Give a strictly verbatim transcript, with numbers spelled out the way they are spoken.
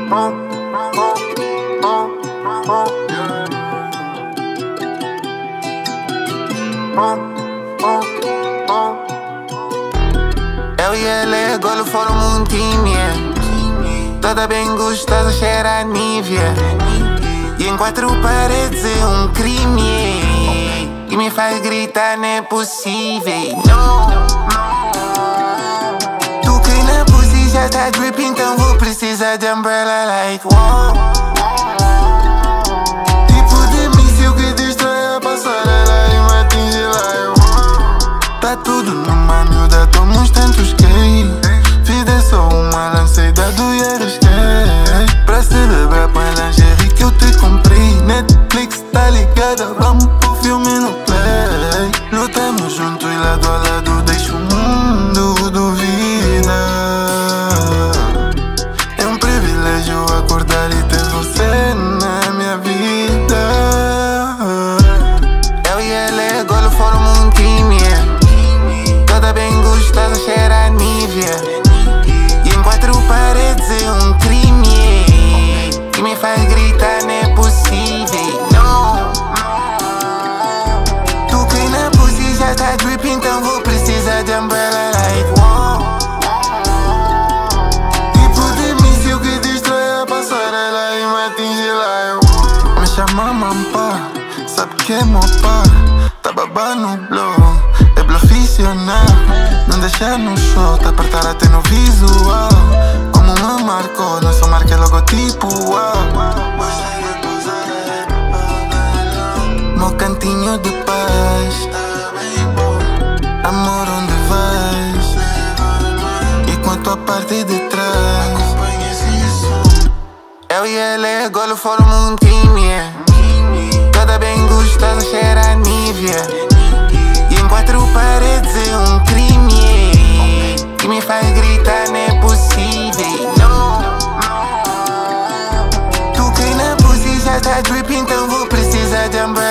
Eu e ela agora foram um time. Toda bem gostosa, cheira a Nivea. E em quatro paredes é um crime. E me faz gritar, não é possível. Não. Tu que na pussy já tá drip, então vou precisar de umbrella like wow. Tipo de míssil que destrói a passarela e me atinge like wow. Tá tudo numa miúda, tomo uns tantos que vida só uma, lancei dado e arrisquei pra celebrar com a lingerie que eu te comprei. Netflix tá ligada, vamos pro filme no play. Lutamos juntos lado a lado, deixa o mundo duvida. É um privilégio acordar e ter você na minha vida. Eu e ela agora foram um time. Toda bem gostosa, cheira a Nivea. E em quatro paredes é um crime. Que me faz gritar, não é possível. Não. Tu que na pussy já tá drip, então vou precisar de umbrella like wow. Tipo de míssil que destrói a passarela e me atinge like wow. Me chama mampa, sabe que é meu pá. Tá babando no blow, é profissional. Não deixar no show, tá apertar até no visual. Como me marcou, não só marquei logotipo wow. Meu cantinho de paz, amor onde vais, e quanto a parte de trás. Eu e ela agora foram um time. Toda bem gostosa, cheira a Nivea. E em quatro paredes é um crime. Que me faz gritar, não é possível. Não. Tu que na pussy já tá drip, então vou precisar de umbrella.